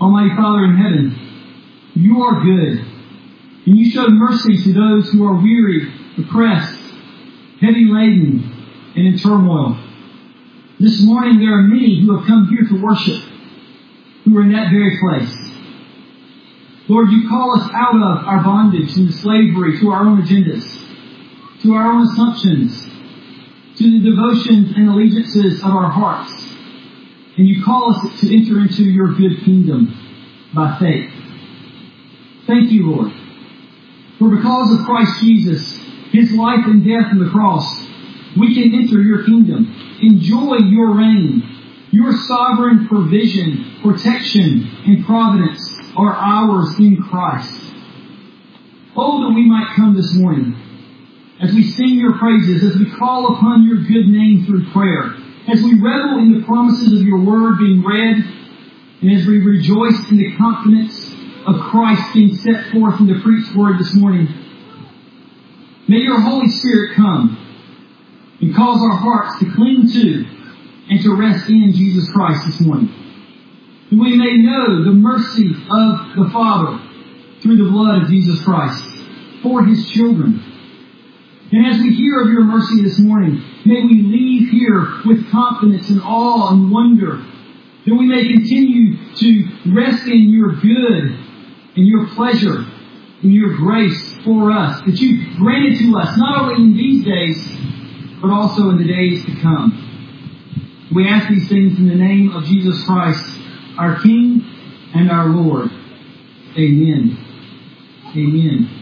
Almighty Father in heaven, you are good, and you show mercy to those who are weary, oppressed, heavy laden, and in turmoil. This morning there are many who have come here to worship, who are in that very place. Lord, you call us out of our bondage and slavery to our own agendas, to our own assumptions, to the devotions and allegiances of our hearts. And you call us to enter into your good kingdom by faith. Thank you, Lord. For because of Christ Jesus, His life and death on the cross, we can enter your kingdom, enjoy your reign. Your sovereign provision, protection, and providence are ours in Christ. Oh, that we might come this morning as we sing your praises, as we call upon your good name through prayer, as we revel in the promises of your word being read, and as we rejoice in the confidence of Christ being set forth in the preached word this morning. May your Holy Spirit come and cause our hearts to cling to and to rest in Jesus Christ this morning. And we may know the mercy of the Father through the blood of Jesus Christ for His children. And as we hear of your mercy this morning, may we leave here with confidence and awe and wonder, that we may continue to rest in your good and your pleasure and your grace for us, that you granted to us not only in these days, but also in the days to come. We ask these things in the name of Jesus Christ, our King and our Lord. Amen. Amen.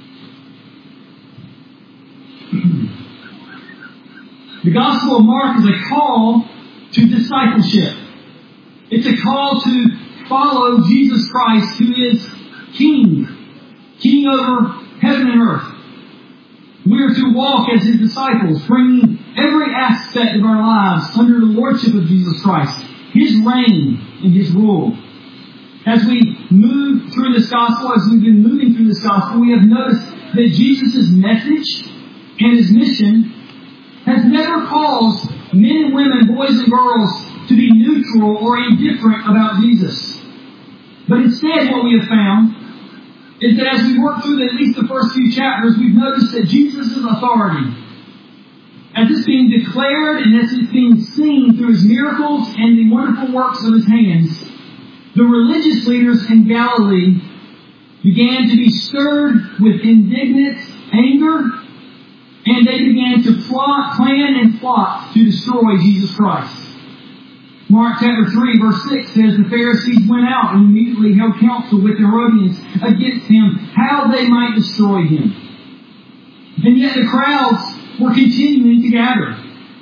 The Gospel of Mark is a call to discipleship. It's a call to follow Jesus Christ, who is King over heaven and earth. We are to walk as His disciples, bringing every aspect of our lives under the lordship of Jesus Christ, His reign and His rule. As we move through this Gospel, as we've been moving through this Gospel, we have noticed that Jesus' message and His mission has never caused men and women, boys and girls, to be neutral or indifferent about Jesus. But instead, what we have found is that as we work through at least the first few chapters, we've noticed that Jesus' authority, as it's being declared and as it's being seen through His miracles and the wonderful works of His hands, the religious leaders in Galilee began to be stirred with indignant anger, and they began to plan and plot to destroy Jesus Christ. Mark chapter 3 verse 6 says, the Pharisees went out and immediately held counsel with the Herodians against Him, how they might destroy Him. And yet the crowds were continuing to gather.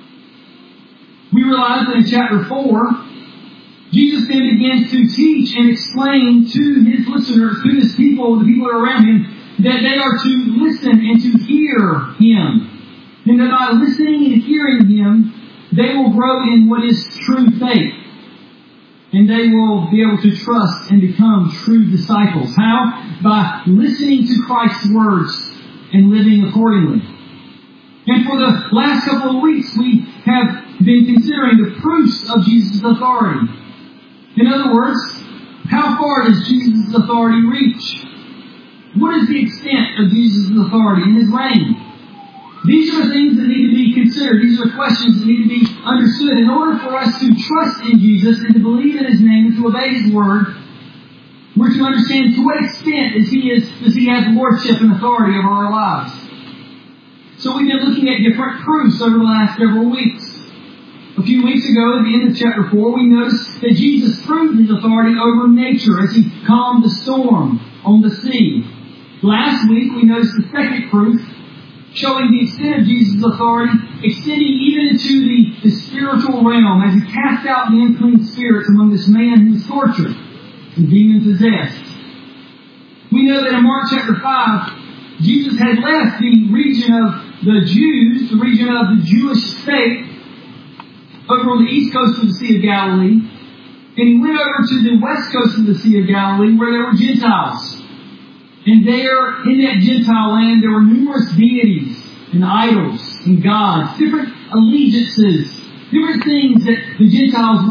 We realize that in chapter 4, Jesus then begins to teach and explain to His listeners, to His people, the people that are around Him, that they are to listen and to hear Him. And that by listening and hearing Him, they will grow in what is true faith. And they will be able to trust and become true disciples. How? By listening to Christ's words and living accordingly. And for the last couple of weeks, we have been considering the proofs of Jesus' authority. In other words, how far does Jesus' authority reach? What is the extent of Jesus' authority and His reign? These are the things that need to be considered. These are questions that need to be understood. In order for us to trust in Jesus and to believe in His name and to obey His word, we're to understand to what extent does He have lordship and authority over our lives. So we've been looking at different proofs over the last several weeks. A few weeks ago, at the end of chapter 4, we noticed that Jesus proved His authority over nature as He calmed the storm on the sea. Last week, we noticed the second proof, showing the extent of Jesus' authority, extending even into the spiritual realm as He cast out the unclean spirits among this man who was tortured and demon-possessed. We know that in Mark chapter 5, Jesus had left the region of the Jews, the region of the Jewish state, over on the east coast of the Sea of Galilee, and He went over to the west coast of the Sea of Galilee where there were Gentiles. And there, in that Gentile land, there were numerous deities and idols and gods, different allegiances, different things that the Gentiles were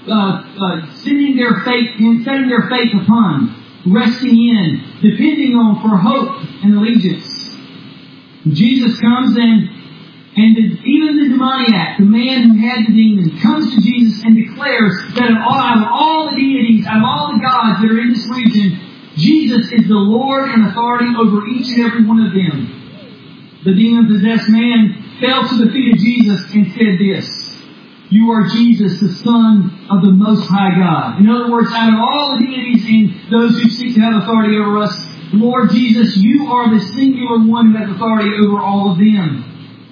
setting their faith upon, resting in, depending on for hope and allegiance. Jesus comes and even the demoniac, the man who had the demon, comes to Jesus and declares that out of all the deities, out of all the gods that are in this region, Jesus is the Lord and authority over each and every one of them. The demon-possessed man fell to the feet of Jesus and said this, "You are Jesus, the Son of the Most High God." In other words, out of all the deities and those who seek to have authority over us, Lord Jesus, you are the singular one who has authority over all of them.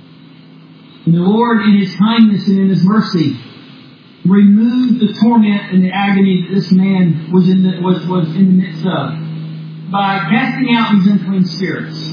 And the Lord, in His kindness and in His mercy, removed the torment and the agony that this man was in the midst of by casting out these unclean spirits.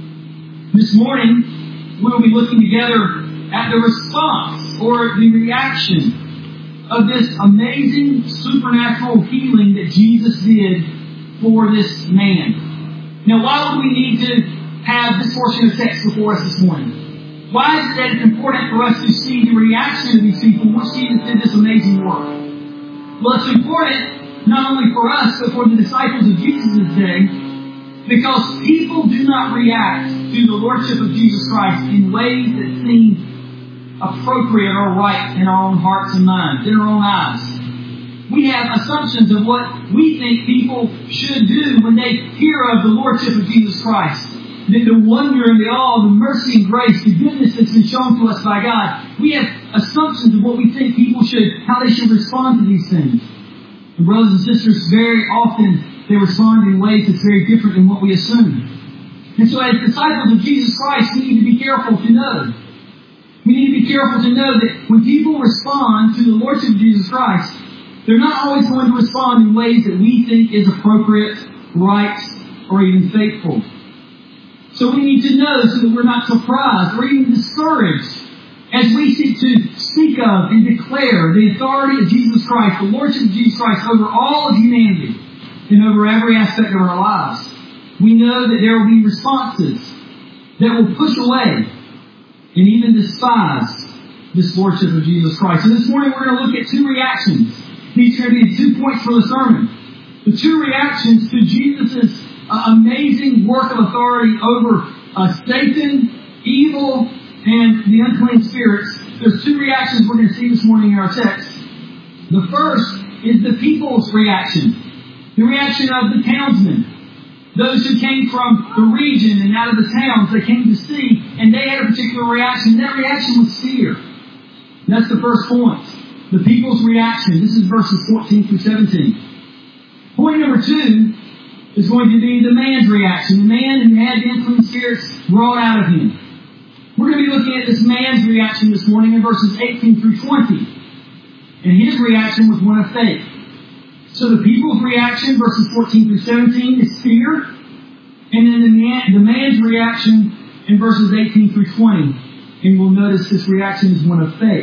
This morning, we'll be looking together at the response or the reaction of this amazing supernatural healing that Jesus did for this man. Now, why would we need to have this portion of text before us this morning? Why is it that it's important for us to see the reaction of these people once Jesus did this amazing work? Well, it's important not only for us, but for the disciples of Jesus' day, because people do not react to the Lordship of Jesus Christ in ways that seem appropriate or right in our own hearts and minds, in our own eyes. We have assumptions of what we think people should do when they hear of the Lordship of Jesus Christ. The wonder and the awe, the mercy and grace, the goodness that's been shown to us by God. We have assumptions of what we think people how they should respond to these things. And brothers and sisters, very often they respond in ways that's very different than what we assume. And so as disciples of Jesus Christ, we need to be careful to know. We need to be careful to know that when people respond to the Lordship of Jesus Christ, they're not always going to respond in ways that we think is appropriate, right, or even faithful. So we need to know so that we're not surprised or even discouraged as we seek to speak of and declare the authority of Jesus Christ, the Lordship of Jesus Christ over all of humanity and over every aspect of our lives. We know that there will be responses that will push away and even despise this Lordship of Jesus Christ. So this morning we're going to look at two reactions. These are going to be 2 points for the sermon. The two reactions to Jesus' amazing work of authority over Satan, evil, and the unclean spirits. There's two reactions we're going to see this morning in our text. The first is the people's reaction. The reaction of the townsmen. Those who came from the region and out of the towns, they came to see, and they had a particular reaction. That reaction was fear. That's the first point. The people's reaction. This is verses 14 through 17. Point number 2 is going to be the man's reaction. The man who had the unclean spirits brought out of him. We're going to be looking at this man's reaction this morning in verses 18 through 20. And his reaction was one of faith. So the people's reaction, verses 14 through 17, is fear. And then the man's reaction in verses 18 through 20. And we'll notice this reaction is one of faith.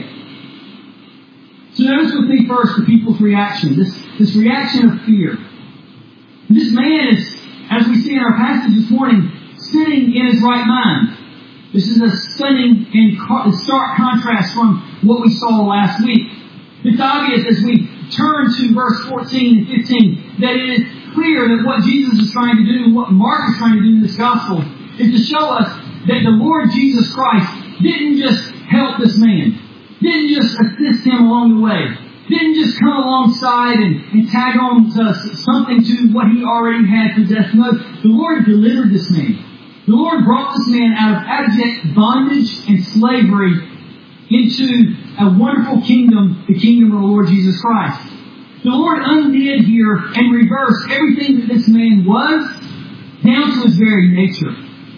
So notice with me first the people's reaction. This reaction of fear. This man is, as we see in our passage this morning, sitting in his right mind. This is a stunning and stark contrast from what we saw last week. It's obvious as we turn to verse 14 and 15 that it is clear that what Jesus is trying to do, what Mark is trying to do in this gospel, is to show us that the Lord Jesus Christ didn't just help this man, didn't just assist him along the way, didn't just come alongside and tag on to something to what he already had possessed. No, the Lord delivered this man. The Lord brought this man out of abject bondage and slavery into a wonderful kingdom, the kingdom of the Lord Jesus Christ. The Lord undid here and reversed everything that this man was down to his very nature.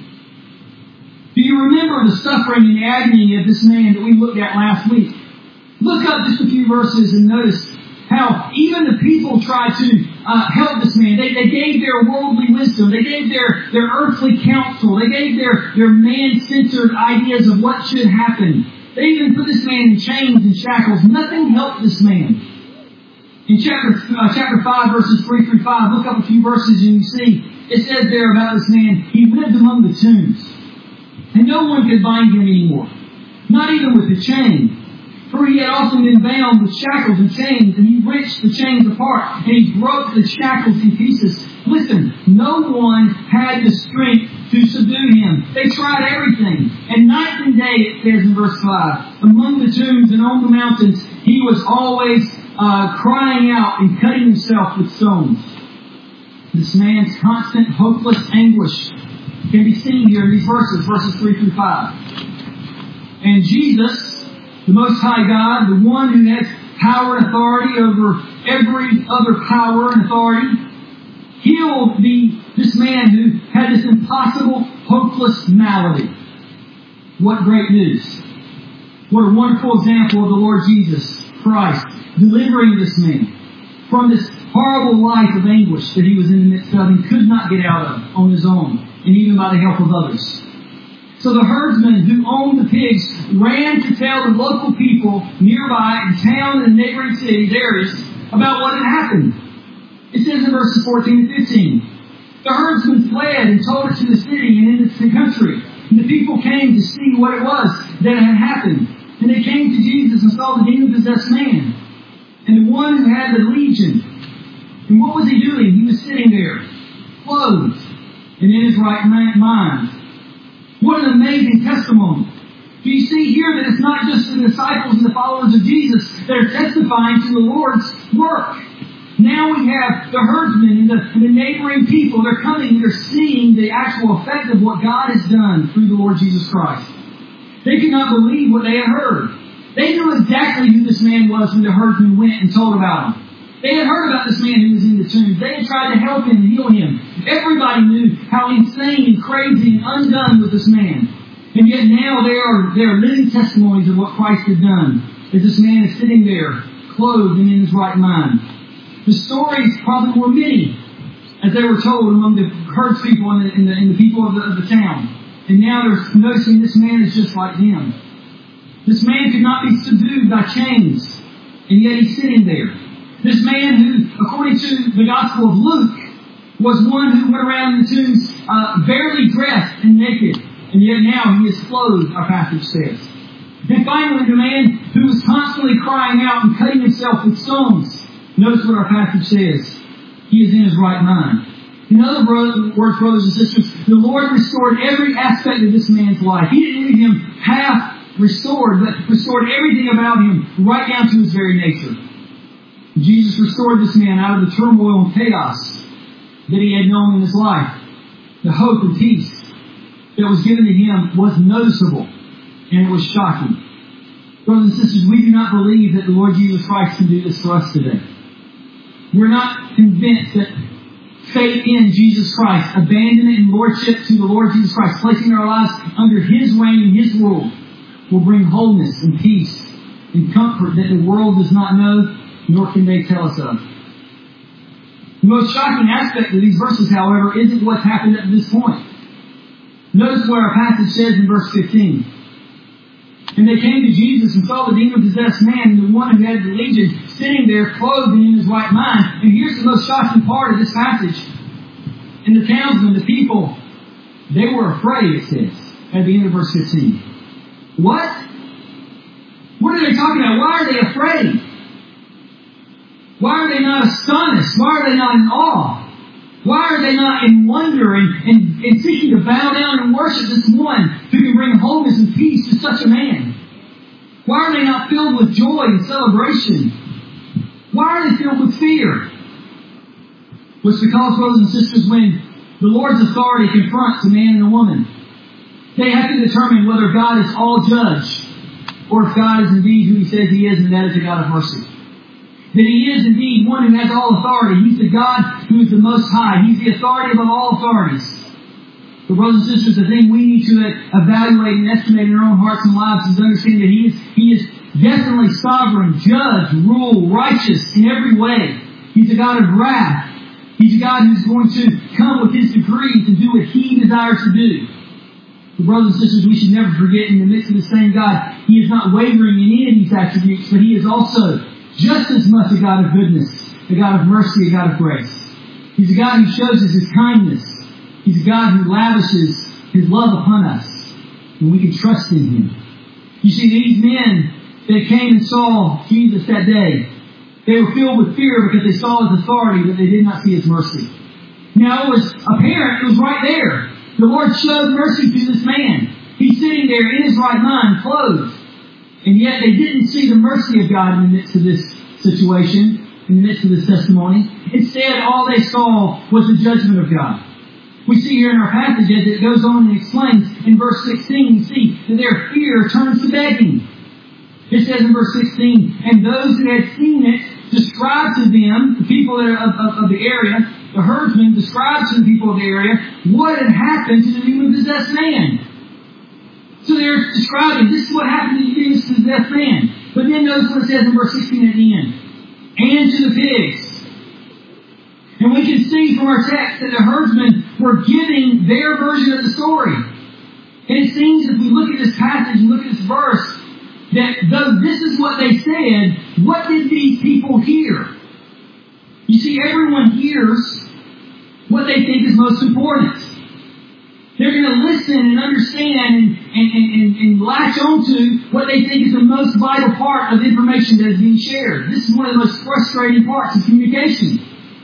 Do you remember the suffering and agony of this man that we looked at last week? Look up just a few verses and notice how even the people tried to help this man. They gave their worldly wisdom. They gave their earthly counsel. They gave their man-centered ideas of what should happen. They even put this man in chains and shackles. Nothing helped this man. In chapter 5, verses 3 through 5, look up a few verses and you see, it says there about this man, he lived among the tombs. And no one could bind him anymore. Not even with a chain. For For he had often been bound with shackles and chains, and he wrenched the chains apart, and he broke the shackles in pieces. Listen, no one had the strength to subdue him. They tried everything. And night and day, it says in verse 5, among the tombs and on the mountains, he was always crying out and cutting himself with stones. This man's constant, hopeless anguish can be seen here in these verses 3 through 5. And Jesus, the Most High God, the one who has power and authority over every other power and authority, healed this man who had this impossible, hopeless malady. What great news. What a wonderful example of the Lord Jesus Christ delivering this man from this horrible life of anguish that he was in the midst of and could not get out of on his own, and even by the help of others. So the herdsman who owned the pigs ran to tell the local people nearby in town and neighboring cities, areas, about what had happened. It says in verses 14 and 15, the herdsman fled and told it to the city and in the country. And the people came to see what it was that had happened. And they came to Jesus and saw the demon-possessed man and the one who had the legion. And what was he doing? He was sitting there, clothed and in his right mind. What an amazing testimony. Do you see here that it's not just the disciples and the followers of Jesus that are testifying to the Lord's work? Now we have the herdsmen and the neighboring people. They're coming. They're seeing the actual effect of what God has done through the Lord Jesus Christ. They could not believe what they had heard. They knew exactly who this man was when the herdsmen went and told about him. They had heard about this man who was in the tombs. They had tried to help him and heal him. Everybody knew how insane and crazy and undone was this man. And yet now they are living testimonies of what Christ had done. As this man is sitting there, clothed and in his right mind. The stories probably were many, as they were told among the herdspeople and the people of the town. And now they're noticing this man is just like them. This man could not be subdued by chains, and yet he's sitting there. This man who, according to the Gospel of Luke, was one who went around in the tombs barely dressed and naked, and yet now he is clothed, our passage says. And finally, the man who was constantly crying out and cutting himself with stones. Notice what our passage says. He is in his right mind. In other words, brothers and sisters, the Lord restored every aspect of this man's life. He didn't leave him half restored, but restored everything about him right down to his very nature. Jesus restored this man out of the turmoil and chaos that he had known in his life. The hope and peace that was given to him was noticeable, and it was shocking. Brothers and sisters, we do not believe that the Lord Jesus Christ can do this for us today. We're not convinced that faith in Jesus Christ, abandonment and lordship to the Lord Jesus Christ, placing our lives under His reign and His rule, will bring wholeness and peace and comfort that the world does not know, nor can they tell us of. The most shocking aspect of these verses, however, isn't what's happened at this point. Notice what our passage says in verse 15. And they came to Jesus and saw the demon-possessed man and the one who had the legion sitting there clothed and in his right mind. And here's the most shocking part of this passage. And the townsmen, the people, they were afraid, it says, at the end of verse 15. What? What are they talking about? Why are they afraid? Why are they not astonished? Why are they not in awe? Why are they not in wonder and seeking to bow down and worship this one who can bring wholeness and peace to such a man? Why are they not filled with joy and celebration? Why are they filled with fear? Well, it's because, brothers and sisters, when the Lord's authority confronts a man and a woman, they have to determine whether God is all judge or if God is indeed who He says He is, and that is a God of mercy. That He is indeed one who has all authority. He's the God who is the Most High. He's the authority above all authorities. But brothers and sisters, the thing we need to evaluate and estimate in our own hearts and lives is to understand that He is definitely sovereign, judge, rule, righteous in every way. He's a God of wrath. He's a God who's going to come with His decrees and do what He desires to do. But brothers and sisters, we should never forget, in the midst of the same God, He is not wavering in any of these attributes, but He is also just as much a God of goodness, a God of mercy, a God of grace. He's a God who shows us His kindness. He's a God who lavishes His love upon us, and we can trust in Him. You see, these men that came and saw Jesus that day, they were filled with fear because they saw His authority, but they did not see His mercy. Now it was apparent, it was right there. The Lord showed mercy to this man. He's sitting there in his right mind, clothed. And yet they didn't see the mercy of God in the midst of this situation, in the midst of this testimony. Instead, all they saw was the judgment of God. We see here in our passage as it goes on and explains in verse 16, you see that their fear turns to begging. It says in verse 16, and those who had seen it described to them, the people that are of the area, the herdsmen described to the people of the area what had happened to the demon-possessed man. So they're describing, this is what happened to the demon-possessed man. But then notice what it says in verse 16 at the end. And to the pigs. And we can see from our text that the herdsmen were giving their version of the story. And it seems if we look at this passage and look at this verse, that though this is what they said, what did these people hear? You see, everyone hears what they think is most important. They're going to listen and understand and latch onto what they think is the most vital part of the information that is being shared. This is one of the most frustrating parts of communication.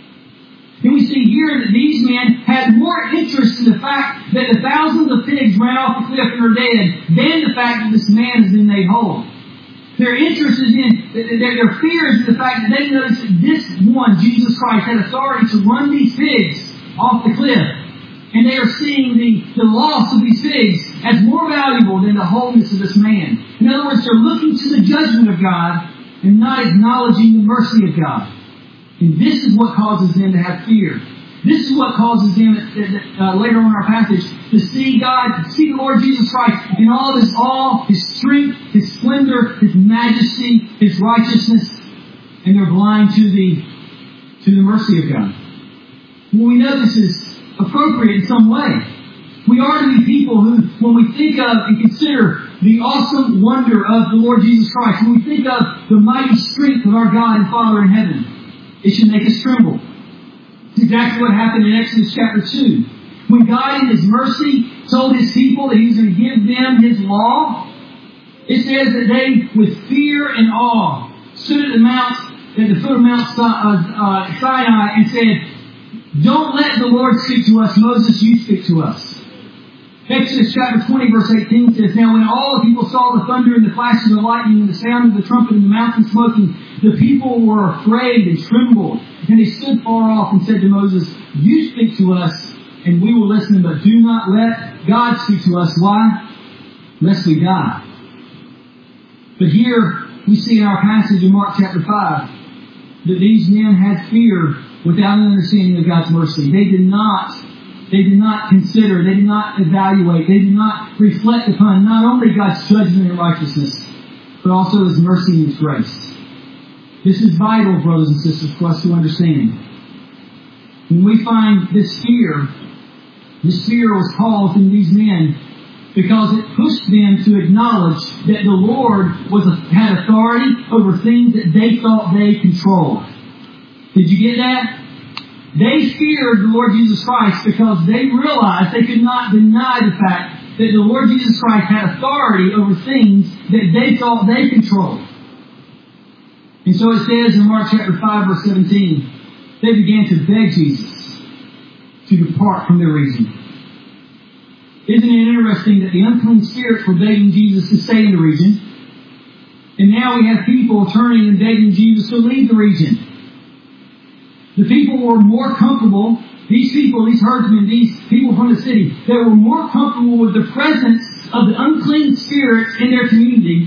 And we see here that these men had more interest in the fact that the thousands of pigs ran off the cliff and are dead than the fact that this man has been made whole. Their interest is in, their fear is in the fact that they notice that this one, Jesus Christ, had authority to run these pigs off the cliff. And they are seeing the loss of these pigs as more valuable than the wholeness of this man. In other words, they're looking to the judgment of God and not acknowledging the mercy of God. And this is what causes them to have fear. This is what causes them, later on in our passage, to see God, to see the Lord Jesus Christ in all of His awe, His strength, His splendor, His majesty, His righteousness, and they're blind to the mercy of God. Well, we know this is appropriate in some way. We are to be people who, when we think of and consider the awesome wonder of the Lord Jesus Christ, when we think of the mighty strength of our God and Father in heaven, it should make us tremble. It's exactly what happened in Exodus chapter 2. When God in His mercy told His people that He was going to give them His law, it says that they, with fear and awe, stood at the foot of Mount Sinai and said, don't let the Lord speak to us, Moses, you speak to us. Exodus chapter 20 verse 18 says, now when all the people saw the thunder and the flash of the lightning and the sound of the trumpet and the mountain smoking, the people were afraid and trembled. And they stood far off and said to Moses, you speak to us and we will listen, but do not let God speak to us. Why? Lest we die. But here we see in our passage in Mark chapter 5 that these men had fear without an understanding of God's mercy. They did not consider, they did not evaluate, they did not reflect upon not only God's judgment and righteousness, but also His mercy and His grace. This is vital, brothers and sisters, for us to understand. When we find this fear was caused in these men because it pushed them to acknowledge that the Lord had authority over things that they thought they controlled. Did you get that? They feared the Lord Jesus Christ because they realized they could not deny the fact that the Lord Jesus Christ had authority over things that they thought they controlled. And so it says in Mark chapter 5 verse 17, they began to beg Jesus to depart from their region. Isn't it interesting that the unclean spirits were begging Jesus to stay in the region? And now we have people turning and begging Jesus to leave the region. The people were more comfortable, these herdsmen, these people from the city, they were more comfortable with the presence of the unclean spirits in their community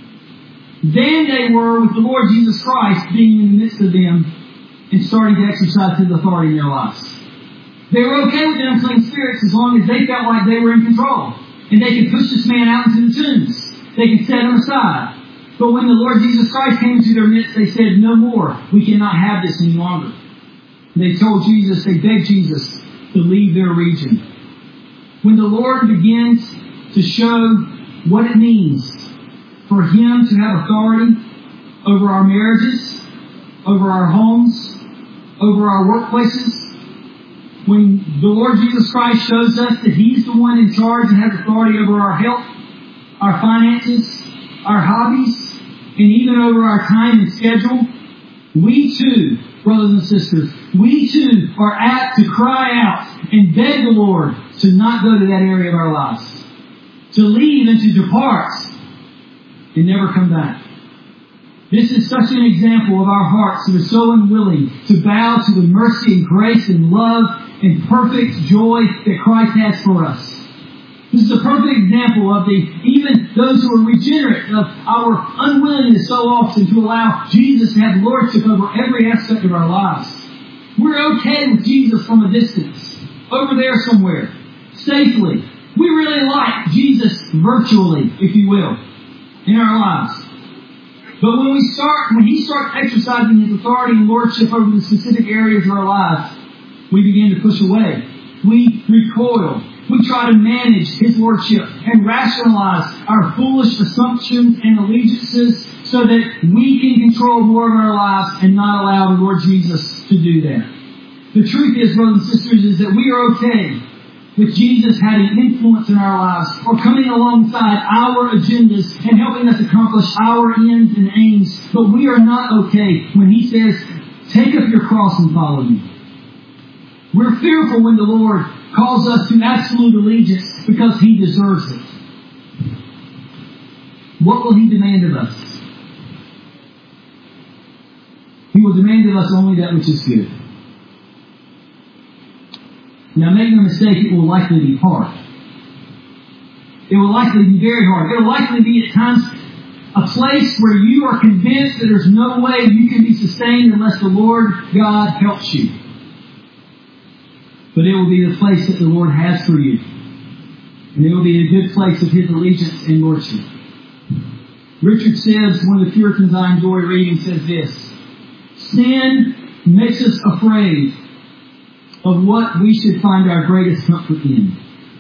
than they were with the Lord Jesus Christ being in the midst of them and starting to exercise His authority in their lives. They were okay with the unclean spirits as long as they felt like they were in control. And they could push this man out into the tombs. They could set him aside. But when the Lord Jesus Christ came into their midst, they said, no more. We cannot have this any longer. They told Jesus, they begged Jesus to leave their region. When the Lord begins to show what it means for Him to have authority over our marriages, over our homes, over our workplaces, when the Lord Jesus Christ shows us that He's the one in charge and has authority over our health, our finances, our hobbies, and even over our time and schedule, we too, brothers and sisters, we too are apt to cry out and beg the Lord to not go to that area of our lives, to leave and to depart and never come back. This is such an example of our hearts that are so unwilling to bow to the mercy and grace and love and perfect joy that Christ has for us. This is a perfect example of even those who are regenerate, of our unwillingness so often to allow Jesus to have lordship over every aspect of our lives. We're okay with Jesus from a distance, over there somewhere, safely. We really like Jesus virtually, if you will, in our lives. But when He starts exercising His authority and lordship over the specific areas of our lives, we begin to push away. We recoil. We try to manage His lordship and rationalize our foolish assumptions and allegiances so that we can control more of our lives and not allow the Lord Jesus to do that. The truth is, brothers and sisters, is that we are okay with Jesus having influence in our lives or coming alongside our agendas and helping us accomplish our ends and aims. But we are not okay when He says, take up your cross and follow me. We're fearful when the Lord calls us to absolute allegiance because He deserves it. What will He demand of us? He will demand of us only that which is good. Now, make no mistake, it will likely be hard. It will likely be very hard. It will likely be at times a place where you are convinced that there's no way you can be sustained unless the Lord God helps you. But it will be the place that the Lord has for you. And it will be a good place of His allegiance and lordship. Richard Sibbes, one of the Puritans I enjoy reading, says this: sin makes us afraid of what we should find our greatest comfort in.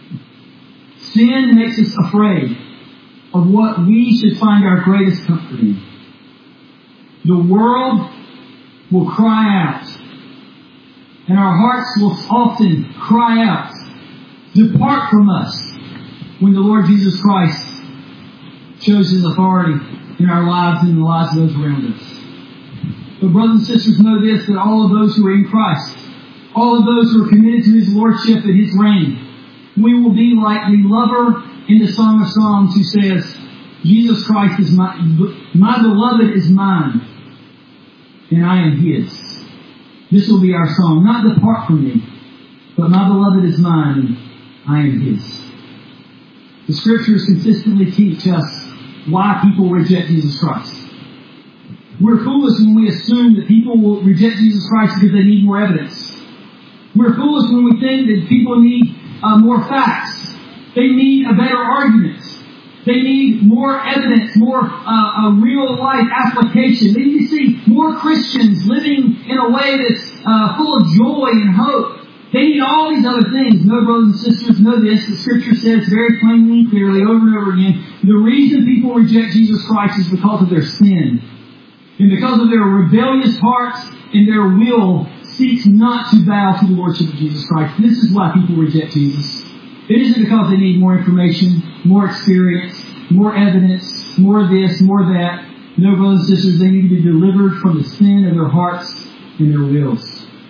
Sin makes us afraid of what we should find our greatest comfort in. The world will cry out, and our hearts will often cry out, depart from us, when the Lord Jesus Christ shows His authority in our lives and in the lives of those around us. But brothers and sisters, know this, that all of those who are in Christ, all of those who are committed to His lordship and His reign, we will be like the lover in the Song of Songs who says, Jesus Christ is my beloved is mine, and I am His. This will be our song. Not depart from me, but my beloved is mine, and I am His. The Scriptures consistently teach us why people reject Jesus Christ. We're foolish when we assume that people will reject Jesus Christ because they need more evidence. We're foolish when we think that people need more facts. They need a better argument. They need more evidence, more real life application. They need to see more Christians living in a way that's full of joy and hope. They need all these other things. No, brothers and sisters, know this. The Scripture says very plainly and clearly over and over again, the reason people reject Jesus Christ is because of their sin. And because of their rebellious hearts and their will seeks not to bow to the Lordship of Jesus Christ. This is why people reject Jesus. It isn't because they need more information, more experience, more evidence, more this, more that. No, brothers and sisters, they need to be delivered from the sin of their hearts and their wills.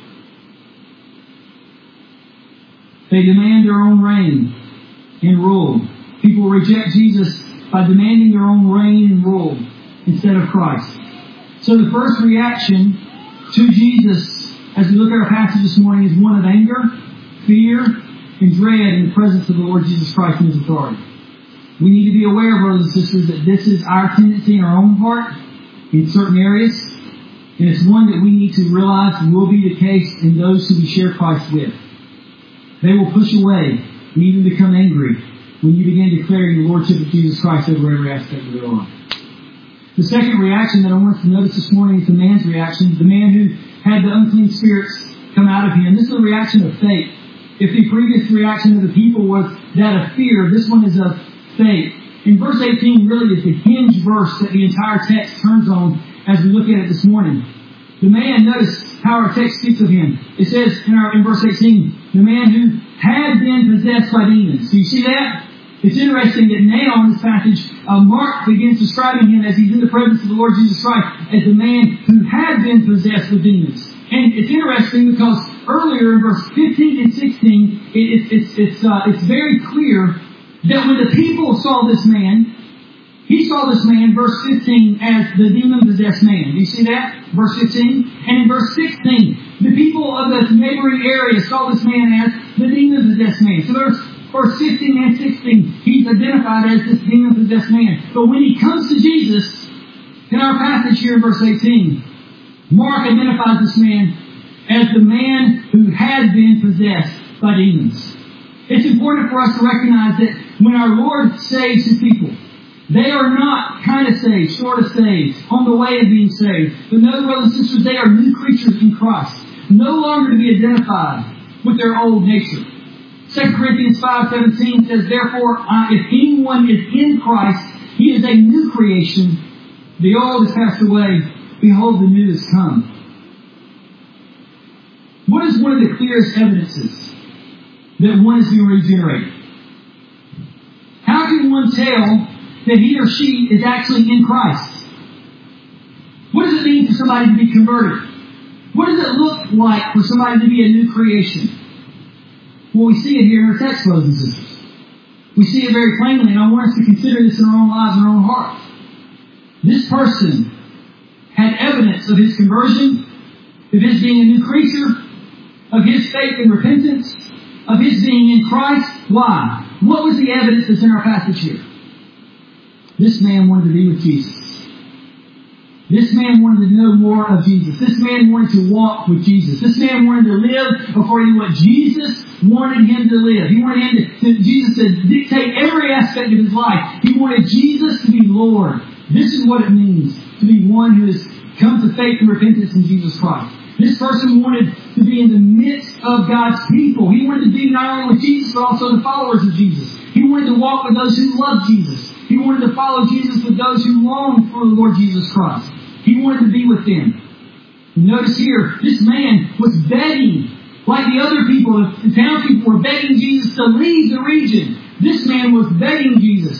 They demand their own reign and rule. People reject Jesus by demanding their own reign and rule instead of Christ. So the first reaction to Jesus as we look at our passage this morning is one of anger, fear, and dread in the presence of the Lord Jesus Christ and His authority. We need to be aware, brothers and sisters, that this is our tendency in our own heart in certain areas, and it's one that we need to realize will be the case in those who we share Christ with. They will push away and even become angry when you begin declaring the Lordship of Jesus Christ over every aspect of their life. The second reaction that I want us to notice this morning is the man's reaction, the man who had the unclean spirits come out of him. This is a reaction of faith. If the previous reaction of the people was that of fear, this one is of faith. And verse 18 really is the hinge verse that the entire text turns on as we look at it this morning. The man, notice how our text speaks of him. It says in verse 18, the man who had been possessed by demons. So you see that? It's interesting that now in this passage, Mark begins describing him as he's in the presence of the Lord Jesus Christ as the man who had been possessed with demons. And it's interesting because earlier in verse 15 and 16, it's very clear that when the people saw this man, he saw this man, verse 15, as the demon-possessed man. Do you see that? Verse 15. And in verse 16, the people of the neighboring area saw this man as the demon-possessed man. So verse 15 and 16, he's identified as this demon-possessed man. But when he comes to Jesus, in our passage here in verse 18, Mark identifies this man as the man who had been possessed by demons. It's important for us to recognize that when our Lord saves His people, they are not kind of saved, sort of saved, on the way of being saved. But no, brothers and sisters, they are new creatures in Christ, no longer to be identified with their old nature. 2 Corinthians 5:17 says, "Therefore, if anyone is in Christ, he is a new creation. The old has passed away. Behold, the new has come." What is one of the clearest evidences that one is being regenerated? How can one tell that he or she is actually in Christ? What does it mean for somebody to be converted? What does it look like for somebody to be a new creation? Well, we see it here in our text, brothers and sisters. We see it very plainly, and I want us to consider this in our own lives and our own hearts. This person had evidence of his conversion, of his being a new creature, of his faith and repentance, of his being in Christ. Why? What was the evidence that's in our passage here? This man wanted to be with Jesus. This man wanted to know more of Jesus. This man wanted to walk with Jesus. This man wanted to live according to what Jesus wanted him to live. He wanted Jesus to dictate every aspect of his life. He wanted Jesus to be Lord. This is what it means to be one who has come to faith and repentance in Jesus Christ. This person wanted to be in the midst of God's people. He wanted to be not only with Jesus, but also the followers of Jesus. He wanted to walk with those who love Jesus. He wanted to follow Jesus with those who longed for the Lord Jesus Christ. He wanted to be with them. Notice here, this man was begging, like the other people, the town people were begging Jesus to leave the region. This man was begging Jesus.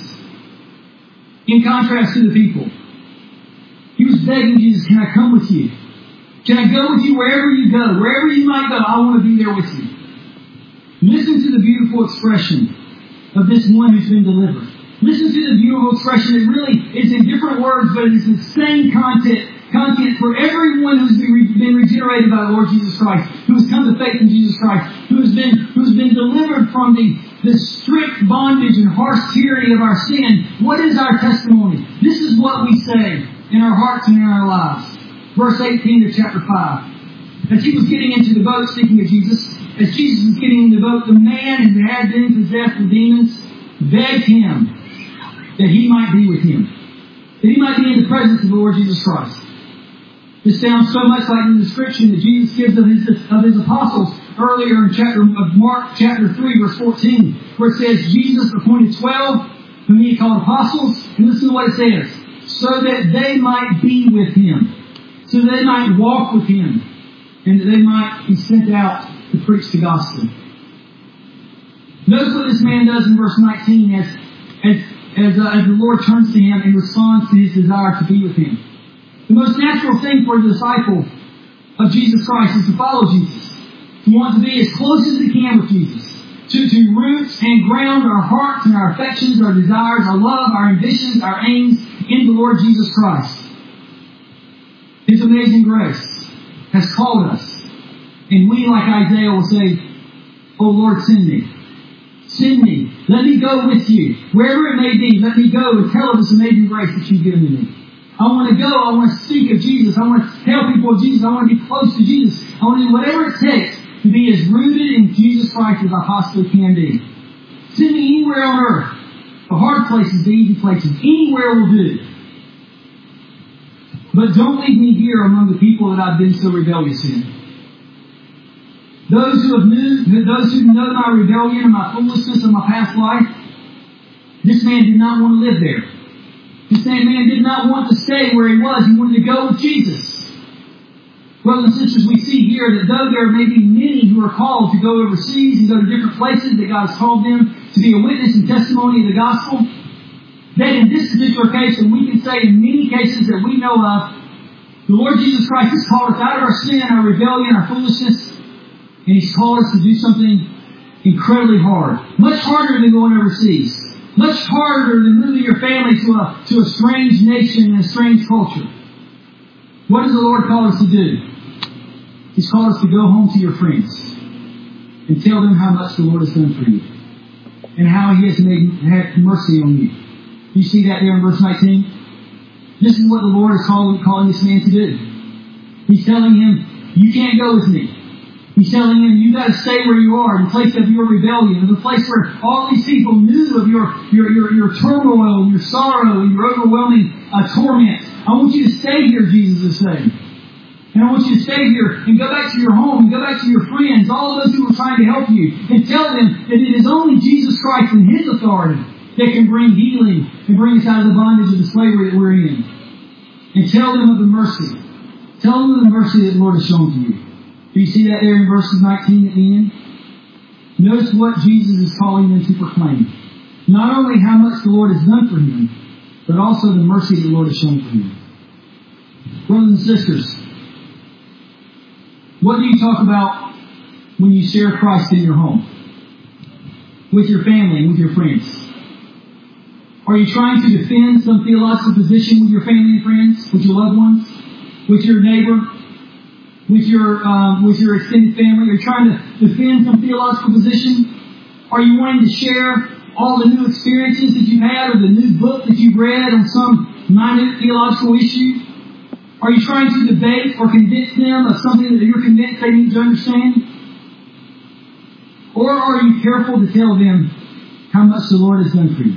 In contrast to the people, he was begging Jesus, "Can I come with you? Can I go with you wherever you go? Wherever you might go, I want to be there with you." Listen to the beautiful expression of this one who's been delivered. Listen to the beautiful expression. It really is in different words, but it is the same content for everyone who's been regenerated by the Lord Jesus Christ, who has come to faith in Jesus Christ, who's been delivered from the strict bondage and harsh tyranny of our sin. What is our testimony? This is what we say in our hearts and in our lives. Verse 18 of chapter 5. As he was getting into the boat, speaking of Jesus, as Jesus was getting into the boat, the man who had been possessed with demons begged him that he might be with him, that he might be in the presence of the Lord Jesus Christ. This sounds so much like the description that Jesus gives of his apostles earlier in Mark chapter 3, verse 14, where it says, Jesus appointed 12, whom he called apostles, and listen to what it says, so that they might be with him, so that they might walk with him, and that they might be sent out to preach the gospel. Notice what this man does in verse 19 as the Lord turns to him and responds to his desire to be with him. The most natural thing for a disciple of Jesus Christ is to follow Jesus, to want to be as close as they can with Jesus, to root and ground our hearts and our affections, our desires, our love, our ambitions, our aims in the Lord Jesus Christ. His amazing grace has called us, and we, like Isaiah, will say, "Oh Lord, send me. Send me. Let me go with you. Wherever it may be, let me go and tell of this amazing grace that you've given to me. I want to go. I want to speak of Jesus. I want to tell people of Jesus. I want to be close to Jesus. I want to do whatever it takes to be as rooted in Jesus Christ as I possibly can be. Send me anywhere on earth. The hard places, the easy places. Anywhere will do. But don't leave me here among the people that I've been so rebellious in. Those who know my rebellion and my foolishness of my past life, this man did not want to live there. This man did not want to stay where he was. He wanted to go with Jesus. Brothers and sisters, we see here that though there may be many who are called to go overseas and go to different places that God has called them to be a witness and testimony of the gospel, that in this particular case, and we can say in many cases that we know of, the Lord Jesus Christ has called us out of our sin, our rebellion, our foolishness, and He's called us to do something incredibly hard. Much harder than going overseas. Much harder than moving your family to a strange nation and a strange culture. What does the Lord call us to do? He's called us to go home to your friends and tell them how much the Lord has done for you and how He has had mercy on you. You see that there in verse 19? This is what the Lord is calling this man to do. He's telling him, you can't go with me. He's telling him, you got to stay where you are, in the place of your rebellion, in the place where all these people knew of your turmoil, your sorrow, and your overwhelming torment. I want you to stay here, Jesus is saying. And I want you to stay here and go back to your home, and go back to your friends, all those who are trying to help you, and tell them that it is only Jesus Christ and His authority that can bring healing and bring us out of the bondage of the slavery that we're in. And tell them of the mercy. Tell them of the mercy that the Lord has shown to you. Do you see that there in verses 19 at the end? Notice what Jesus is calling them to proclaim. Not only how much the Lord has done for him, but also the mercy the Lord has shown for him. Brothers and sisters, what do you talk about when you share Christ in your home? With your family and with your friends? Are you trying to defend some theological position with your family and friends? With your loved ones? With your neighbor? With your extended family? Are you trying to defend some theological position? Are you wanting to share all the new experiences that you've had or the new book that you've read on some minute theological issue? Are you trying to debate or convince them of something that you're convinced they need to understand? Or are you careful to tell them how much the Lord has done for you?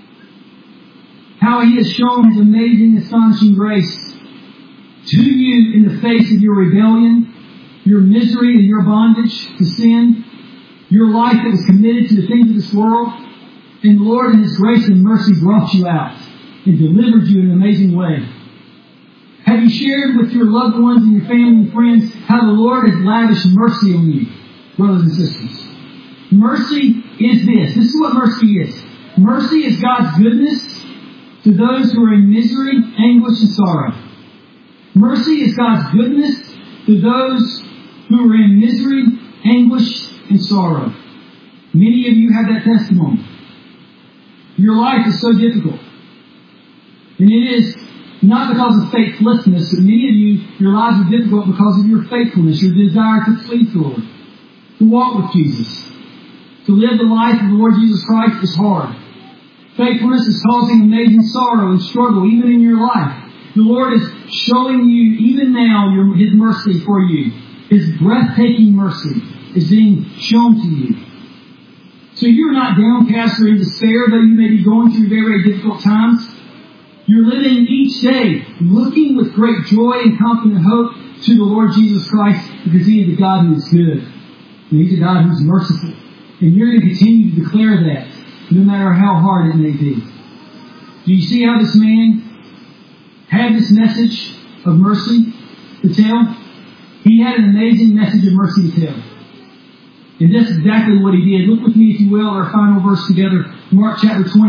How He has shown His amazing, astonishing grace to you in the face of your rebellion, your misery and your bondage to sin, your life that was committed to the things of this world, and the Lord in His grace and mercy brought you out and delivered you in an amazing way. Have you shared with your loved ones and your family and friends how the Lord has lavished mercy on you, brothers and sisters? Mercy is this. This is what mercy is. Mercy is God's goodness to those who are in misery, anguish, and sorrow. Mercy is God's goodness to those who are in misery, anguish, and sorrow. Many of you have that testimony. Your life is so difficult. And it is not because of faithlessness, but many of you, your lives are difficult because of your faithfulness, your desire to please the Lord, to walk with Jesus. To live the life of the Lord Jesus Christ is hard. Faithfulness is causing amazing sorrow and struggle even in your life. The Lord is showing you even now His mercy for you. His breathtaking mercy is being shown to you. So you're not downcast or in despair, though you may be going through very, very difficult times. You're living each day looking with great joy and confident hope to the Lord Jesus Christ because He is a God who is good. And He's a God who is merciful. And you're going to continue to declare that no matter how hard it may be. Do you see how this man had this message of mercy to tell? He had an amazing message of mercy to tell. And that's exactly what he did. Look with me, if you will, our final verse together. Mark chapter 5,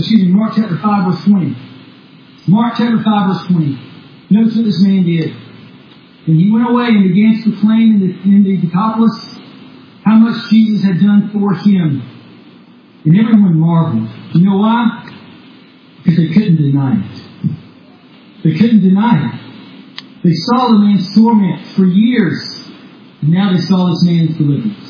verse 20. Mark chapter 5, verse 20. Notice what this man did. And he went away and began to proclaim in the Decapolis how much Jesus had done for him. And everyone marveled. You know why? Because they couldn't deny it. They couldn't deny it. They saw the man's torment for years. And now they saw this man's deliverance.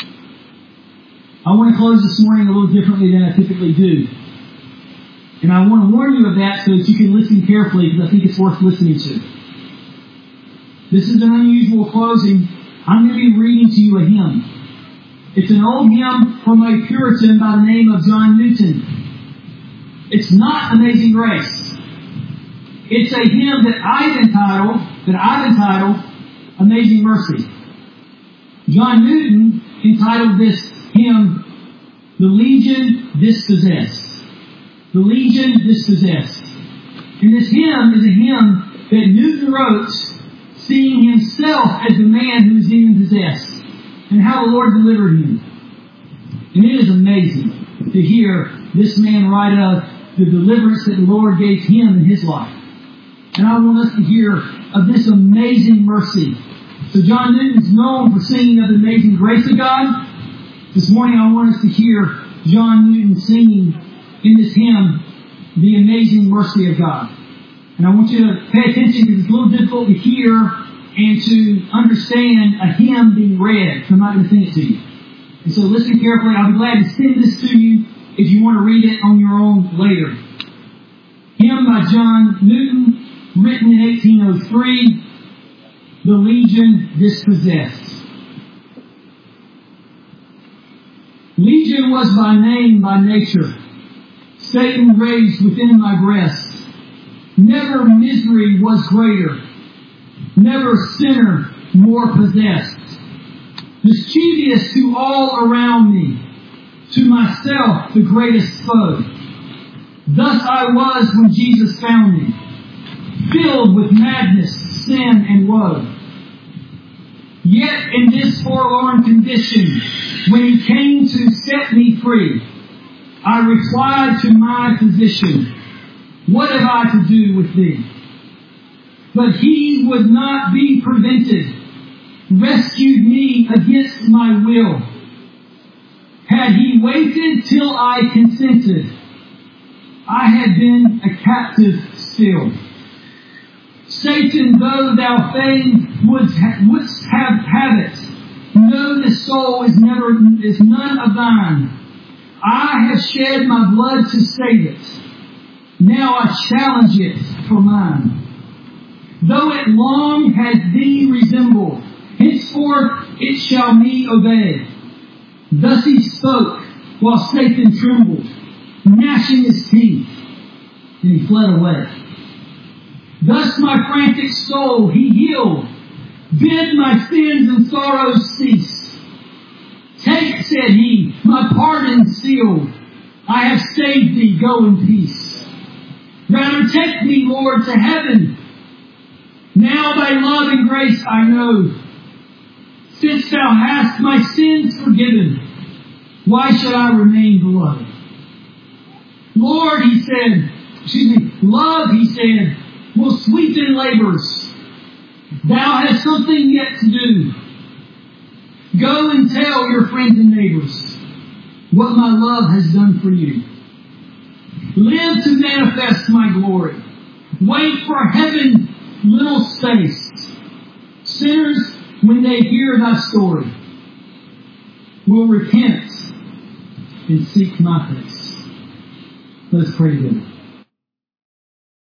I want to close this morning a little differently than I typically do. And I want to warn you of that so that you can listen carefully, because I think it's worth listening to. This is an unusual closing. I'm going to be reading to you a hymn. It's an old hymn from a Puritan by the name of John Newton. It's not Amazing Grace. It's a hymn that I've entitled Amazing Mercy. John Newton entitled this hymn, The Legion Dispossessed. The Legion Dispossessed. And this hymn is a hymn that Newton wrote, seeing himself as the man who is demon possessed, and how the Lord delivered him. And it is amazing. to hear this man write of the deliverance that the Lord gave him in his life. And I want us to hear of this amazing mercy. So John Newton's known for singing of the amazing grace of God. This morning I want us to hear John Newton singing in this hymn, the amazing mercy of God. And I want you to pay attention because it's a little difficult to hear and to understand a hymn being read. So I'm not going to sing it to you. And so listen carefully. I'll be glad to send this to you if you want to read it on your own later. Hymn by John Newton, written in 1803, The Legion Dispossessed. Legion was my name by nature, Satan raised within my breast. Never misery was greater, never sinner more possessed. Mischievous to all around me, to myself the greatest foe. Thus I was when Jesus found me, filled with madness, sin, and woe. Yet in this forlorn condition, when He came to set me free, I replied to my physician, what have I to do with thee? But He would not be prevented, rescued me against my will. Had He waited till I consented, I had been a captive still. Satan, though thou fain wouldst have it, know the soul is none of thine. I have shed my blood to save it. Now I challenge it for mine. Though it long has thee resembled, henceforth it shall me obey. Thus he spoke, while Satan trembled, gnashing his teeth, and he fled away. Thus my frantic soul he healed, bid my sins and sorrows cease. Take, said he, my pardon sealed, I have saved thee, go in peace. Rather take me, Lord, to heaven. Now thy love and grace I know. Since thou hast my sins forgiven, why should I remain beloved? Lord, he said, love, he said, will sweeten labors. Thou hast something yet to do. Go and tell your friends and neighbors what my love has done for you. Live to manifest my glory. Wait for heaven little space. Sinners, when they hear thy story, will repent and seek my face. Let us pray together.